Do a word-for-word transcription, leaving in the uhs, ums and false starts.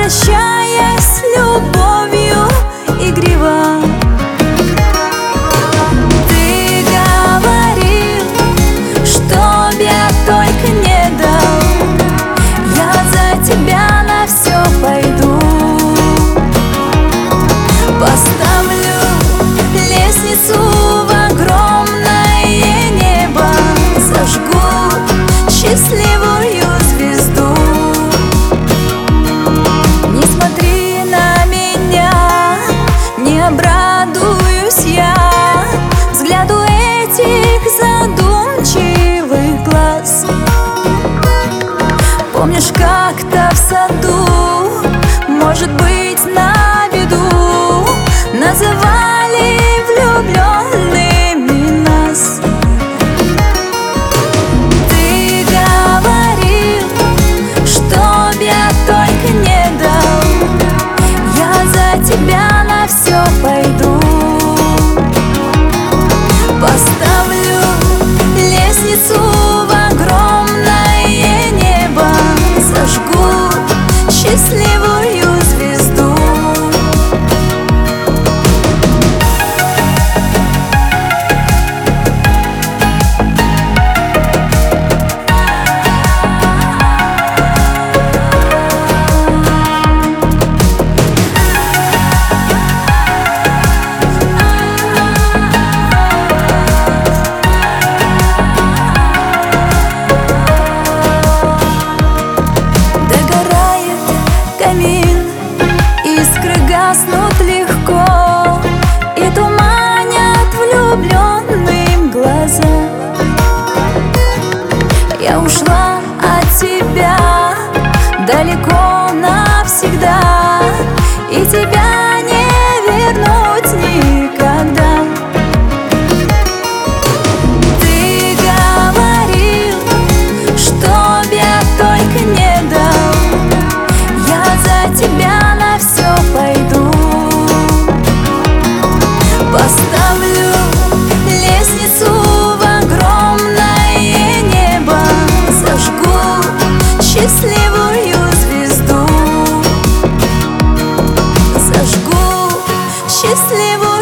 прощаясь любовью игриво. Ты говорил, чтоб я только не дал, я за тебя на все пойду. Поставлю лестницу в огромное небо, зажгу счастливую звезду. Не смотри на меня, не обрадуюсь я взгляду этих задумчивых глаз. Помнишь, как-то в саду, может быть, на виду, называли влюбленными нас? Ты говорил, чтоб я только не дал, я за тебя на все пойду. Поставлю лестницу в огромное небо, зажгу счастливую звезду. Искры гаснут легко и туманят влюбленным глаза. Я ушла от тебя далеко навсегда, и тебя не вернуть никогда. Ты говорил, чтоб я только не дал, я за тебя на все пойду. Поставлю лестницу в огромное небо, зажгу счастливую звезду. Зажгу счастливую